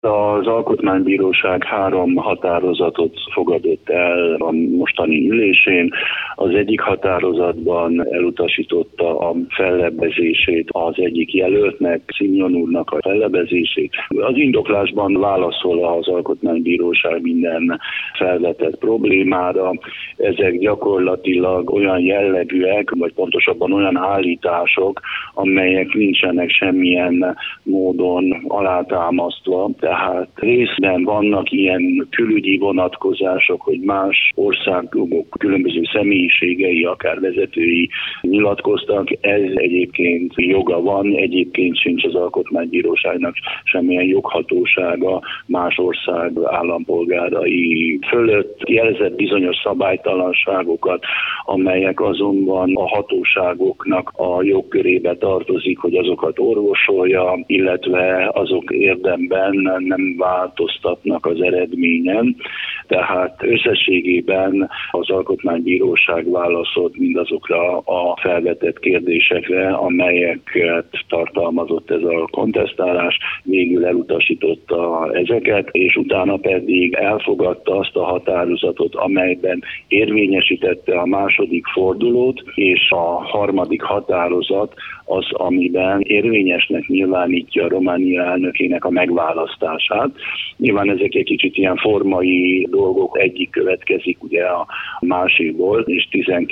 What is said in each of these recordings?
Az Alkotmánybíróság 3 határozatot fogadott el a mostani ülésén. Az egyik határozatban elutasította a fellebbezését az egyik jelöltnek, Simeon úrnak a fellebbezését. Az indoklásban válaszol az Alkotmánybíróság minden felvetett problémára. Ezek gyakorlatilag olyan jellegűek, vagy pontosabban olyan állítások, amelyek nincsenek semmilyen módon alátámasztva. Tehát részben vannak ilyen külügyi vonatkozások, hogy más országok különböző személyiségei, akár vezetői nyilatkoztak. Ez egyébként joga van, egyébként sincs az Alkotmánybíróságnak semmilyen joghatósága más ország állampolgárai fölött. Jelzett bizonyos szabálytalanságokat, amelyek azonban a hatóságoknak a jogkörébe tartozik, hogy azokat orvosolja, illetve azok érdemben nem változtatnak az eredményen. Tehát összességében az Alkotmánybíróság válaszolt mindazokra a felvetett kérdésekre, amelyeket tartalmazott ez a kontesztálás, végül elutasította ezeket, és utána pedig elfogadta azt a határozatot, amelyben érvényesítette a második fordulót, és a harmadik határozat az, amiben érvényesnek nyilvánítja a Románia elnökének a megválasztását. Nyilván ezek egy kicsit ilyen formai dolgok, egyik következik ugye a másikból, és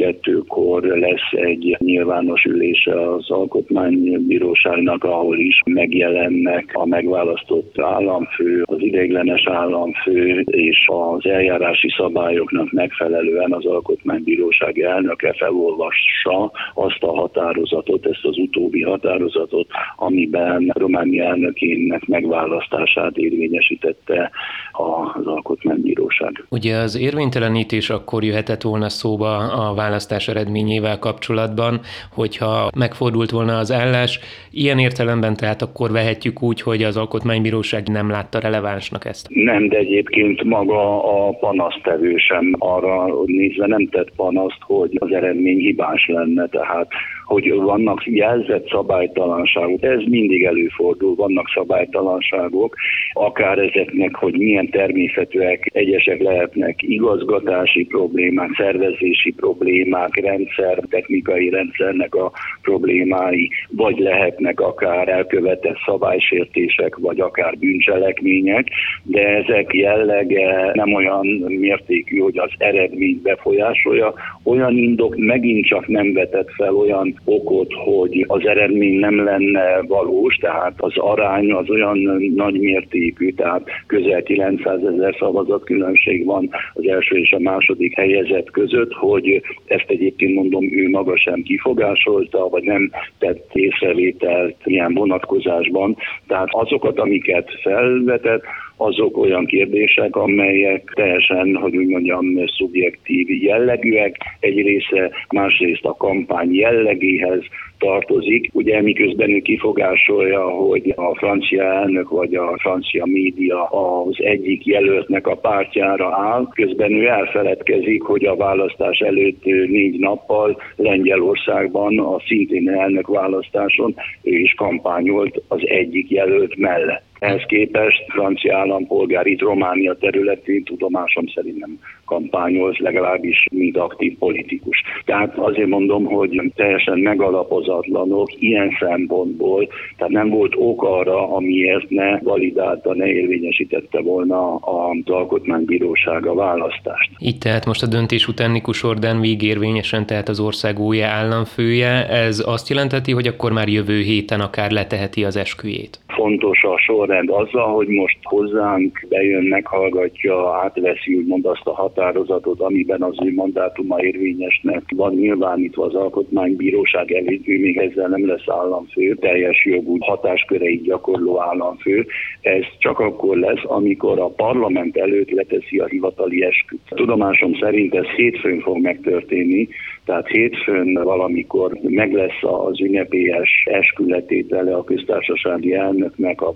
12-kor lesz egy nyilvános ülése az Alkotmánybíróságnak, ahol is megjelennek a megválasztott államfő, az ideiglenes államfő, és az eljárási szabályoknak megfelelően az Alkotmánybíróság elnöke felolvassa azt a határozatot, ezt az utóbbi határozatot, amiben Románia elnökének megválasztását érvényesítette az Alkotmánybíróság. Ugye az érvénytelenítés akkor jöhetett volna szóba a választás eredményével kapcsolatban, hogyha megfordult volna az állás. Ilyen értelemben tehát akkor vehetjük úgy, hogy az Alkotmánybíróság nem látta relevánsnak ezt. Nem, de egyébként maga a panasztevő sem arra nézve nem tett panaszt, hogy az eredmény hibás lenne, tehát hogy vannak jelzett szabálytalanságok. Ez mindig előfordul, vannak szabálytalanságok, akár ezeknek, hogy milyen természetűek, egyesek lehetnek igazgatási problémák, szervezési problémák, technikai rendszernek a problémái, vagy lehetnek akár elkövetett szabálysértések, vagy akár bűncselekmények, de ezek jellege nem olyan mértékű, hogy az eredményt befolyásolja. Olyan indok megint csak nem vetett fel olyan okot, hogy az eredmény nem lenne valós, tehát az arány az olyan nagy mértékű, tehát közel 900 000 szavazat különbség van az első és a második helyezett között, hogy ezt egyébként mondom, ő maga sem kifogásolta, vagy nem tett észrevételt ilyen vonatkozásban. Tehát azokat, amiket felvetett, azok olyan kérdések, amelyek teljesen, hogy úgy mondjam, szubjektív jellegűek. Egy része, másrészt a kampány jellegéhez tartozik. Ugye miközben ő kifogásolja, hogy a francia elnök vagy a francia média az egyik jelöltnek a pártjára áll, közben ő elfeledkezik, hogy a választás előtt 4 nappal Lengyelországban a szintén elnök választáson ő is kampányolt az egyik jelölt mellett. Ehhez képest francia állampolgár itt Románia területén tudomásom szerint nem kampányolt, legalábbis mint aktív politikus. Tehát azért mondom, hogy teljesen megalapozatlanok ilyen szempontból, tehát nem volt ok arra, amiért ne validálta, ne érvényesítette volna az Alkotmánybíróság a választást. Így tehát most a döntés után Nikus Ordán végérvényesen tehát az ország új államfője. Ez azt jelenteti, hogy akkor már jövő héten akár leteheti az esküjét? Fontos a sorrend azzal, hogy most hozzánk bejön, meghallgatja, átveszi úgymond azt a határozatot, amiben az ő mandátuma érvényesnek van nyilvánítva az Alkotmánybíróság előtt, ő még ezzel nem lesz államfő, teljes jogú hatásköreit gyakorló államfő. Ez csak akkor lesz, amikor a parlament előtt leteszi a hivatali esküt. Tudomásom szerint ez hétfőn fog megtörténni, tehát hétfőn valamikor meg lesz az ünnepélyes eskületétele a köztársasági elnöknek a parlament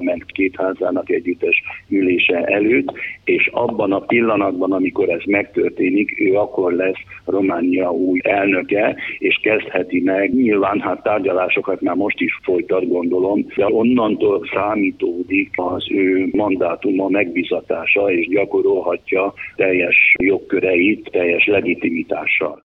parlament két házának együttes ülése előtt, és abban a pillanatban, amikor ez megtörténik, ő akkor lesz Románia új elnöke, és kezdheti meg. Nyilván tárgyalásokat már most is folytat, gondolom, de onnantól számítódik az ő mandátuma megbizatása, és gyakorolhatja teljes jogköreit, teljes legitimitással.